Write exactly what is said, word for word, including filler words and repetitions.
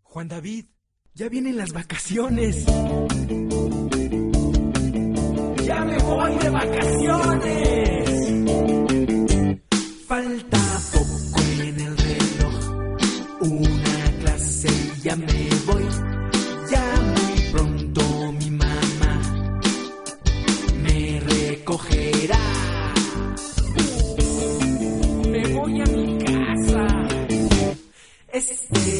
Juan David, ya vienen las vacaciones. ¡Ya me voy de vacaciones! Falta poco en el reloj, una clase y ya me voy. Ya muy pronto mi mamá me recogerá. Me voy a mi casa. Este